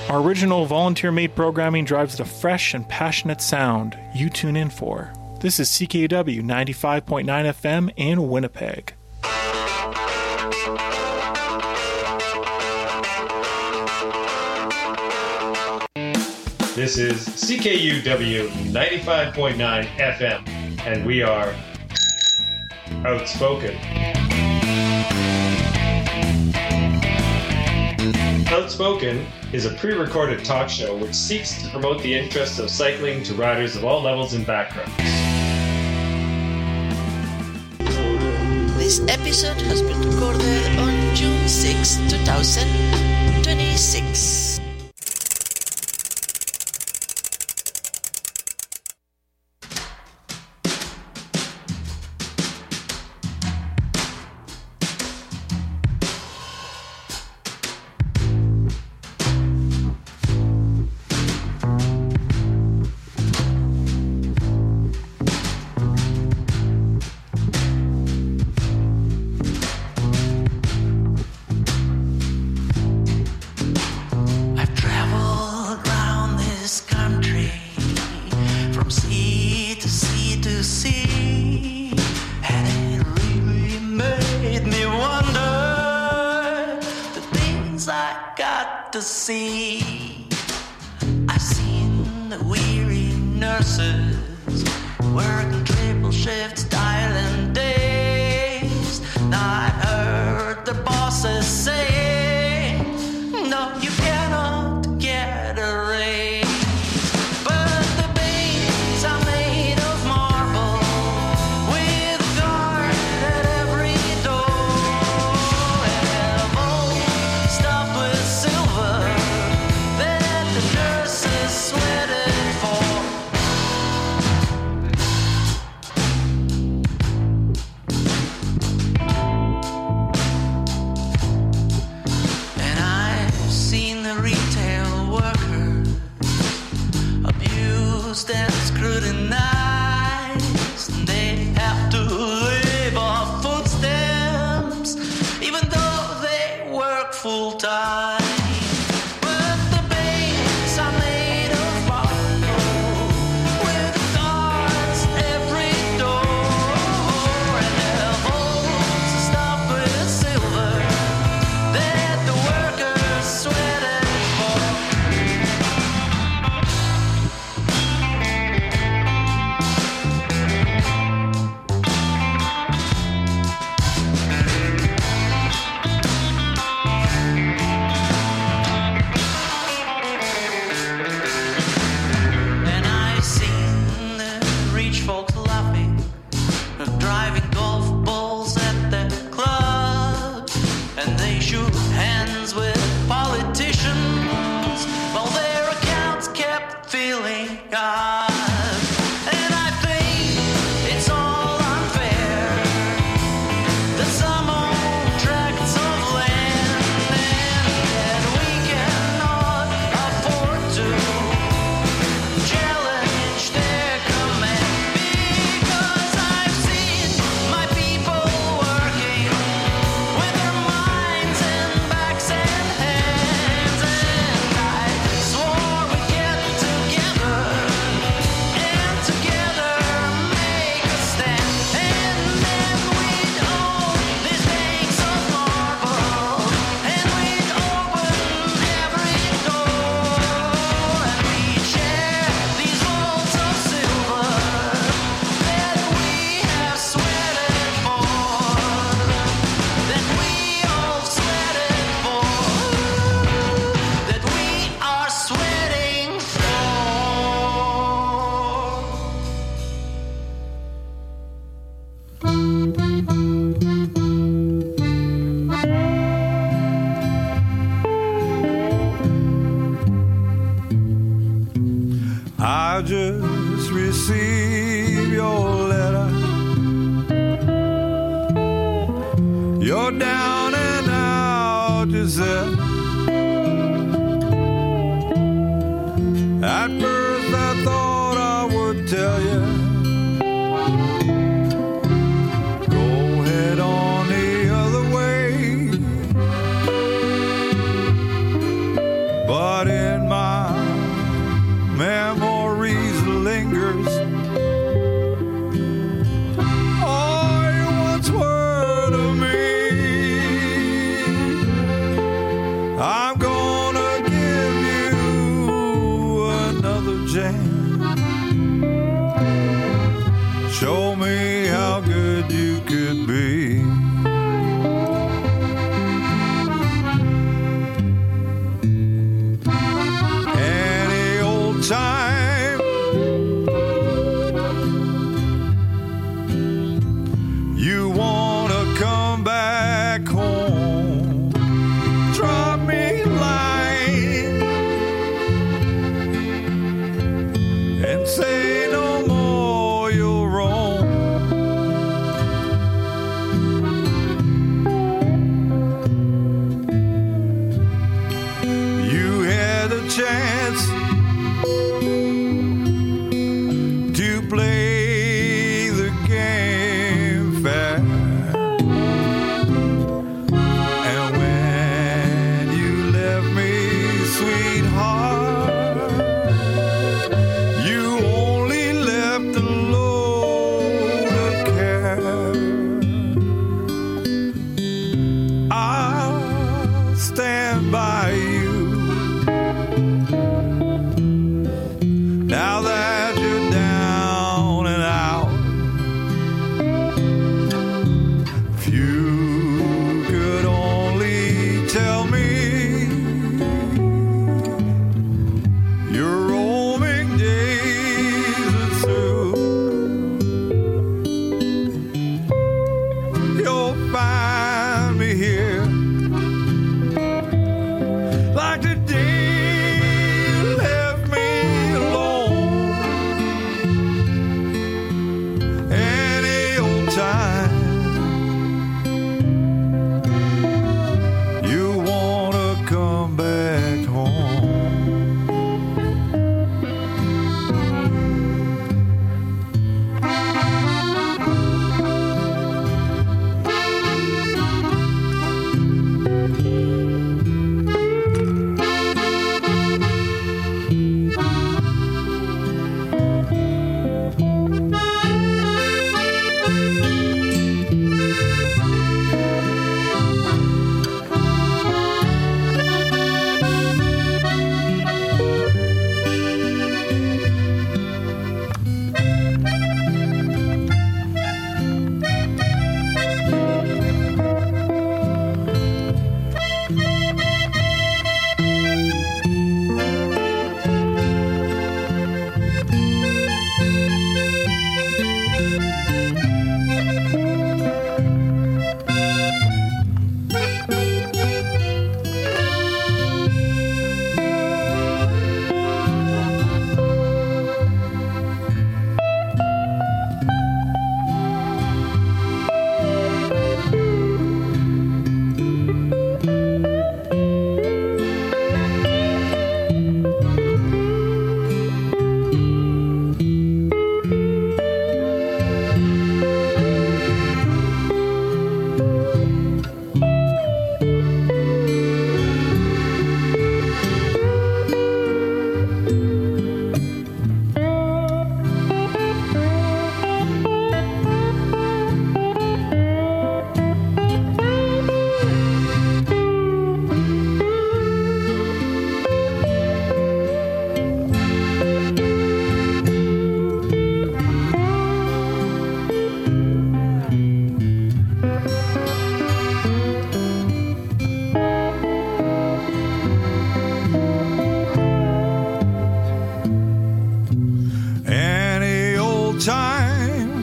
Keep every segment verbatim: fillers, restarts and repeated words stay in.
Our original volunteer-made programming drives the fresh and passionate sound you tune in for. This is C K U W ninety-five point nine F M in Winnipeg. This is C K U W ninety-five point nine F M, and we are Outspoken. Outspoken is a pre-recorded talk show which seeks to promote the interests of cycling to riders of all levels and backgrounds. This episode has been recorded on June sixth, twenty twenty-six. I just received your letter. You're down and out, you said. At first I thought I would tell you, go head on the other way. But in I'm gonna give you another chance. Show me how good you could be. Any old time you wanna come back home, drop me a line and say no more you'll roam. You had a chance to play the game fair, and when you left me, sweetheart, you only left a load of care. I'll stand by you now that you're down and out. If you could only tell me your roaming days are through, you'll find me here like the day you left me alone. Any old time you wanna come back home. Any old time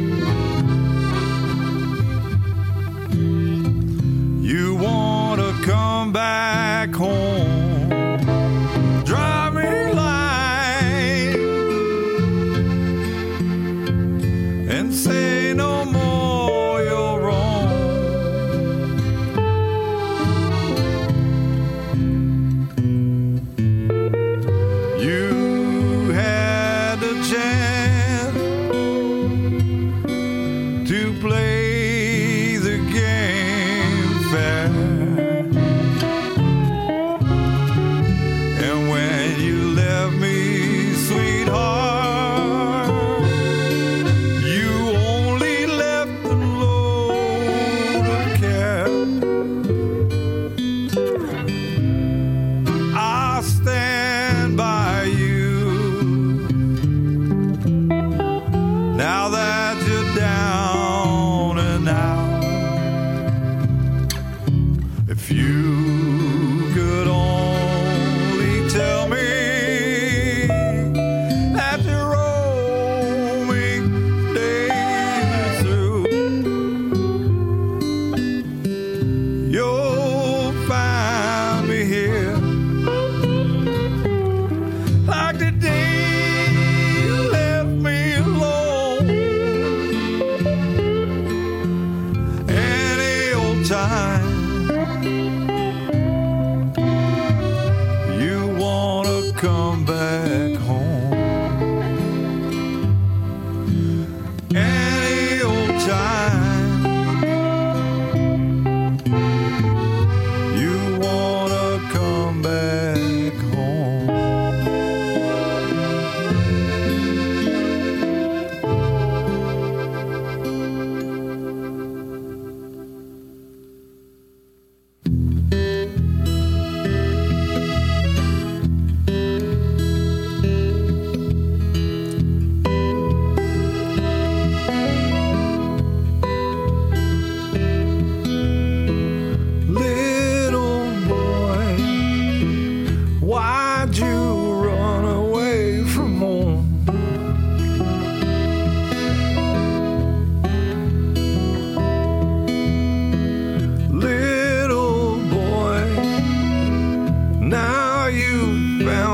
you wanna come back home, drop me a line and say no more you're wrong. You had a chance to play the game fair,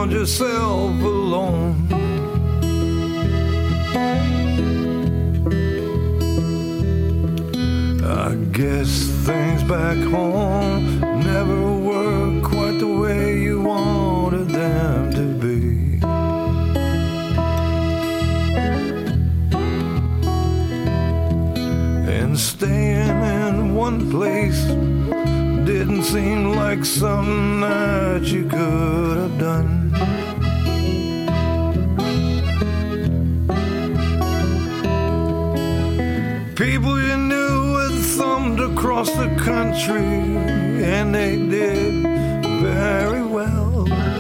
found yourself alone. I guess things back home never were quite the way you wanted them to be. And staying in one place didn't seem like something that you could have done. People you knew had thumbed across the country, and they did very well.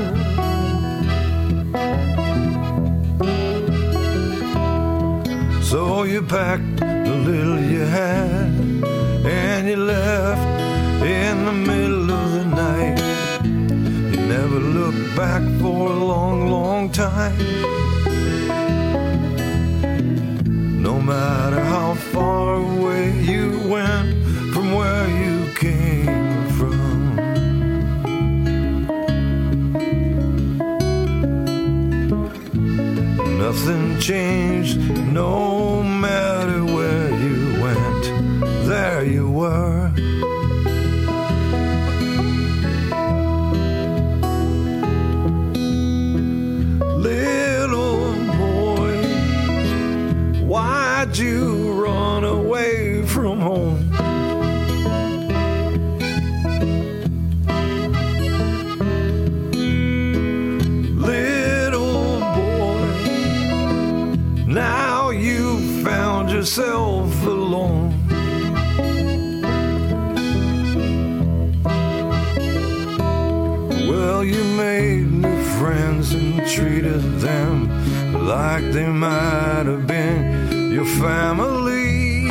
So you packed the little you had, and you left in the middle of the night. You never looked back for a long, long time. No matter how far away you went from where you came from. Nothing changed, no matter where you went, there you were. Little boy, why'd you run away from home? Little boy, now you found yourself alone. Well, you made new friends and treated them like they might have been your family.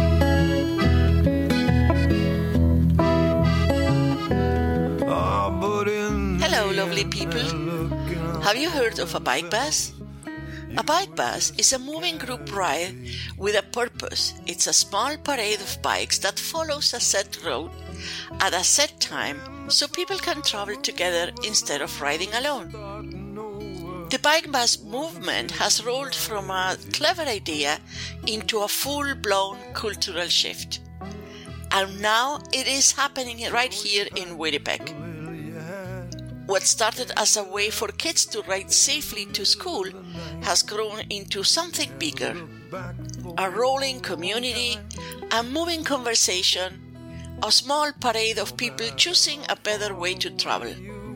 Oh, but in Hello, lovely people. Have you heard of a bike bus? A bike bus is a moving group ride with a purpose. It's a small parade of bikes that follows a set route at a set time so people can travel together instead of riding alone. The bike bus movement has rolled from a clever idea into a full-blown cultural shift. And now it is happening right here in Winnipeg. What started as a way for kids to ride safely to school has grown into something bigger. A rolling community, a moving conversation, a small parade of people choosing a better way to travel.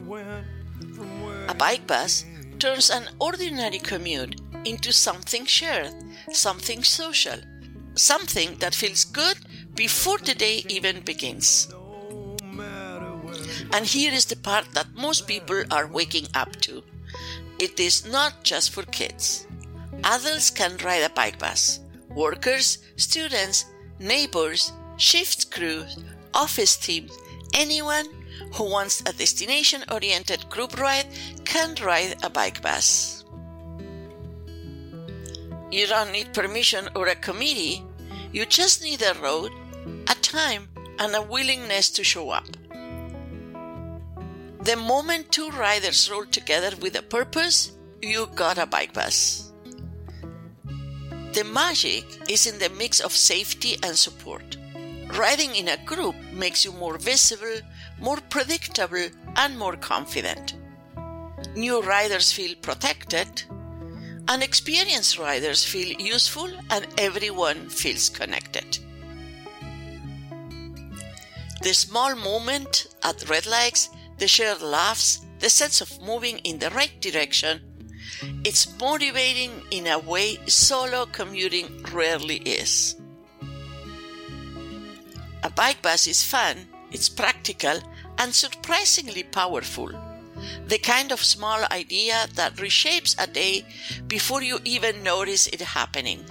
A bike bus turns an ordinary commute into something shared, something social, something that feels good before the day even begins. And here is the part that most people are waking up to. It is not just for kids. Adults can ride a bike bus. Workers, students, neighbors, shift crews, office teams, anyone who wants a destination-oriented group ride can ride a bike bus. You don't need permission or a committee. You just need a road, a time, and a willingness to show up. The moment two riders roll together with a purpose, you got a bike bus. The magic is in the mix of safety and support. Riding in a group makes you more visible, more predictable, and more confident. New riders feel protected, and experienced riders feel useful, and everyone feels connected. The small moment at red lights, the shared laughs, the sense of moving in the right direction, it's motivating in a way solo commuting rarely is. A bike bus is fun, it's practical, and surprisingly powerful. The kind of small idea that reshapes a day before you even notice it happening.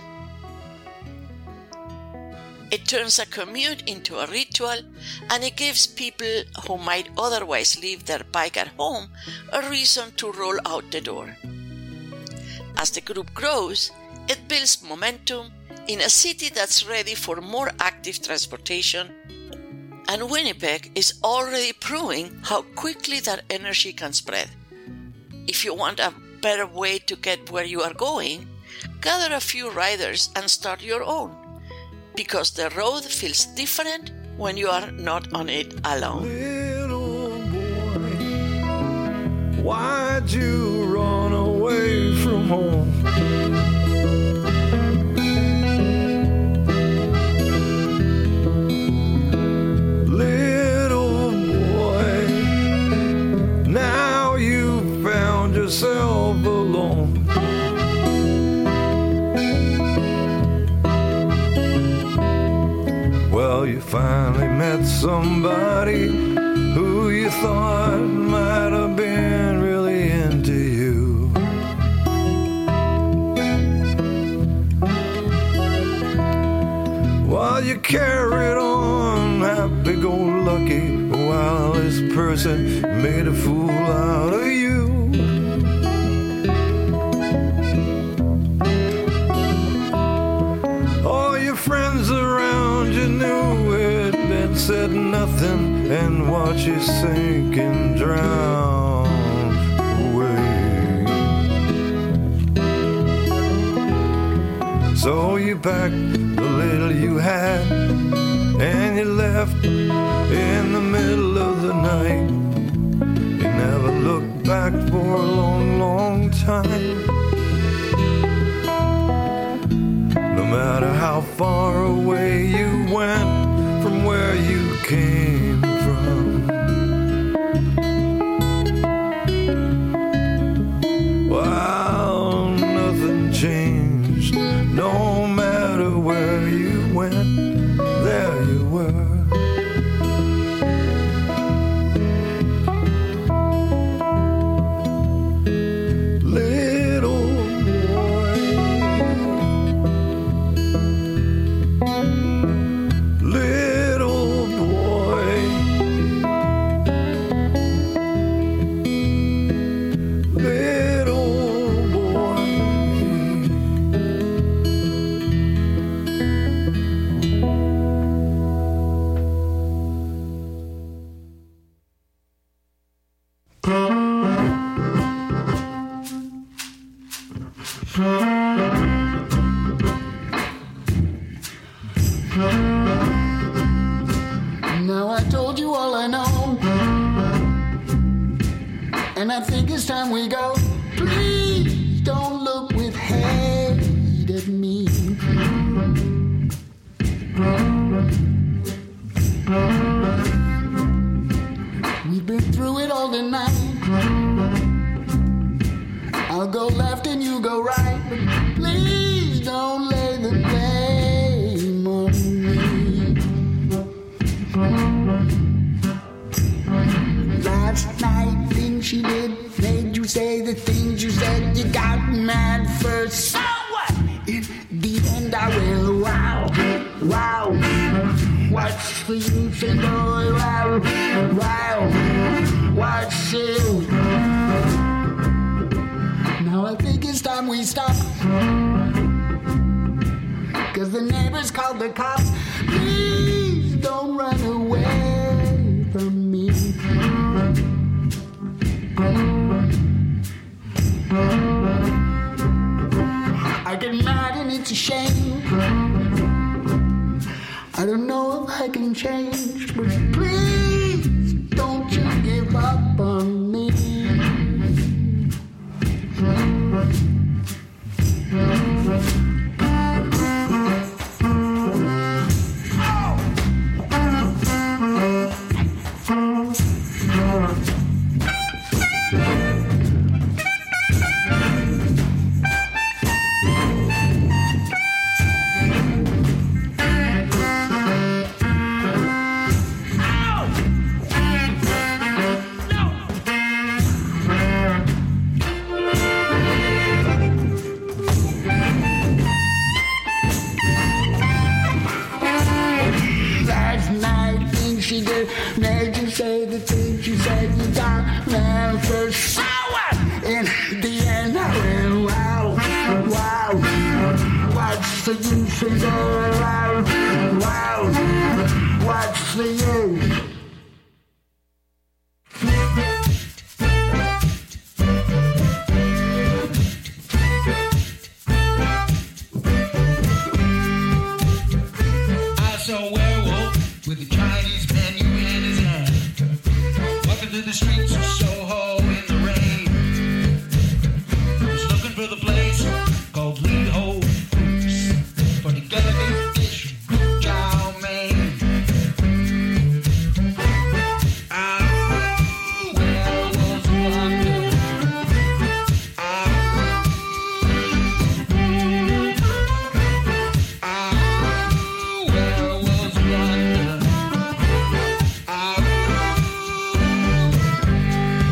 It turns a commute into a ritual, and it gives people who might otherwise leave their bike at home a reason to roll out the door. As the group grows, it builds momentum in a city that's ready for more active transportation, and Winnipeg is already proving how quickly that energy can spread. if you want a better way to get where you are going, gather a few riders and start your own, because the road feels different when you are not on it alone. Little boy, why'd you run away from home? Little boy, now you found yourself alone. Well, you finally met somebody who you thought might have been really into you. While you carried on happy-go-lucky, while this person made a fool out of you. All your friends around you knew it and said nothing, and watched you sink and drown away. So you packed the little you had, and you left in the middle of the night. You never looked back for a long, long time. No matter how far away you went from where you came from. Well, nothing changed. No matter where you went, there you were. Now I told you all I know, and I think it's time we go. Please don't look with hate at me. We've been through it all tonight. I'll go left and you go right, but please don't lay the blame on me. Last night, things she did made you say the things you said. You got mad first. So what? In the end, I will. Wow, wow. What's the use in boy? Wow, wow. What's it? Now I think it's time we stop, 'cause the neighbors called the cops. Please don't run away from me. I get mad and it's a shame. I don't know if I can change, but please don't you give up on me. Made you say the things you said you got man for sour. In the end, I went wow, wow. What's the use of going around? Wow, what's the use? streets of Soho in the rain. I was looking for the place called Leaho Foods for the Gallagher fish chow mein. Ah, where was London? Ah, ah, where was London? Ah,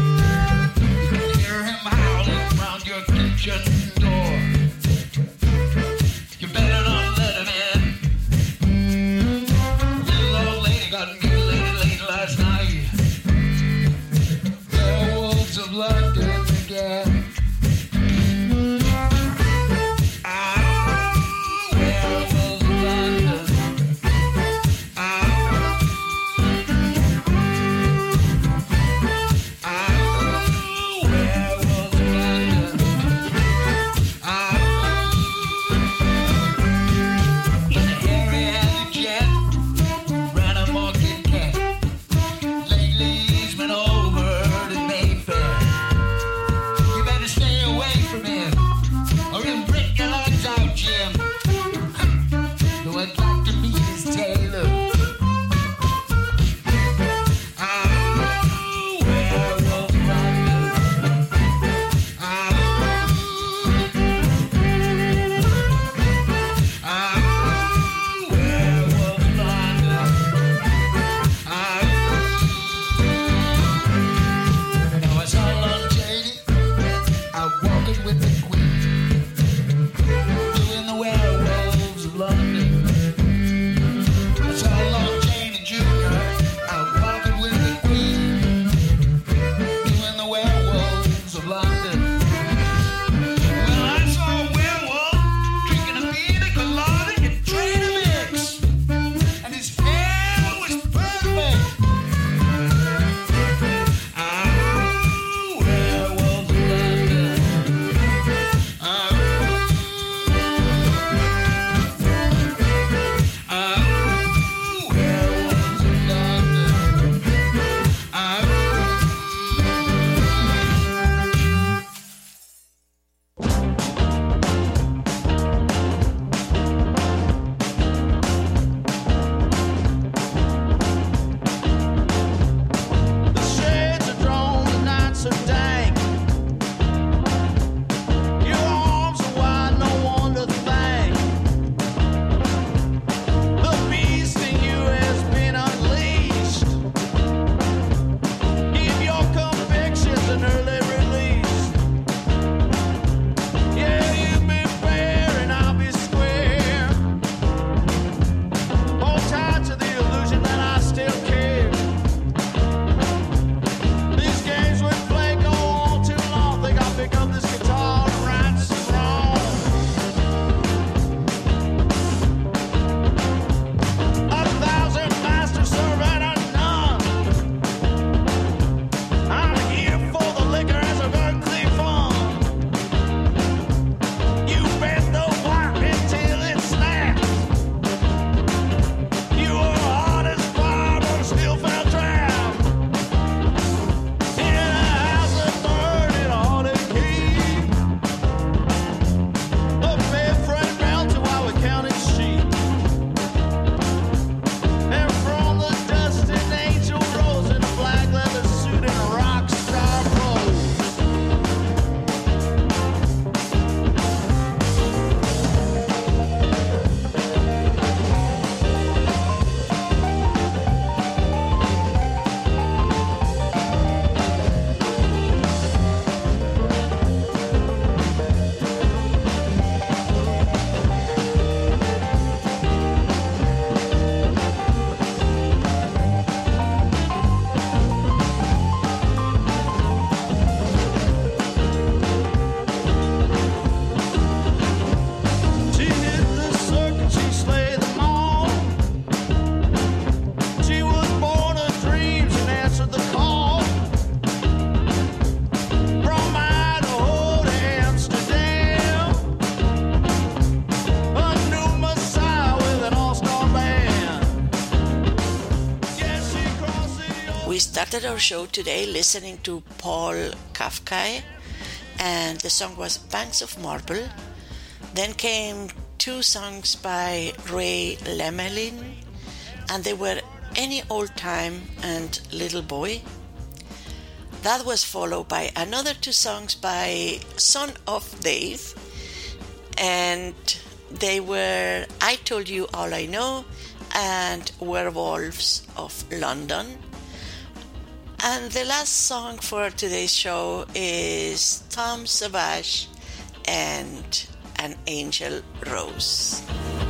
started our show today listening to Paul Kafkai, and the song was Banks of Marble. Then came two songs by Ray Lemelin, and they were Any Old Time and Little Boy. That was followed by another two songs by Son of Dave, and they were I Told You All I Know and Werewolves of London. And the last song for today's show is Tom Savage and An Angel Rose.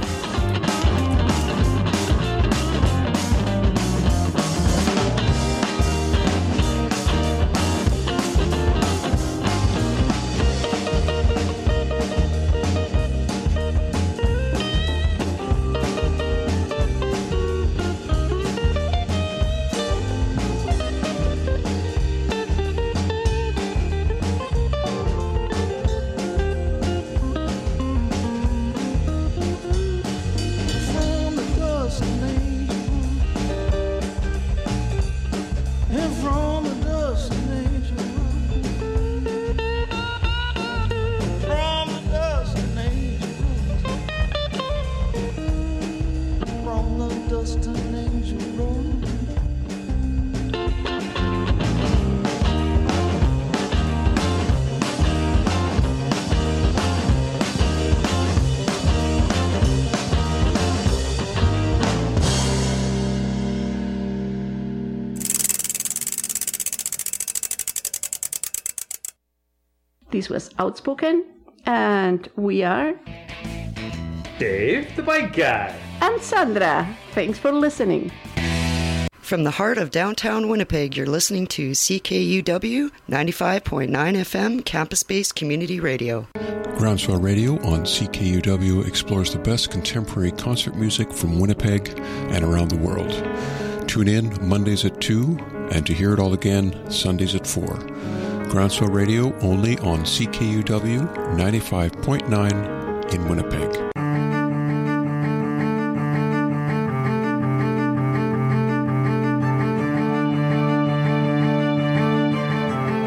This was Outspoken, and we are Dave, the bike guy, and Sandra. Thanks for listening. From the heart of downtown Winnipeg, you're listening to C K U W ninety-five point nine F M, campus-based community radio. Groundswell Radio on C K U W explores the best contemporary concert music from Winnipeg and around the world. Tune in Mondays at two, and to hear it all again, Sundays at four. Groundswell Radio only on C K U W ninety-five point nine in Winnipeg.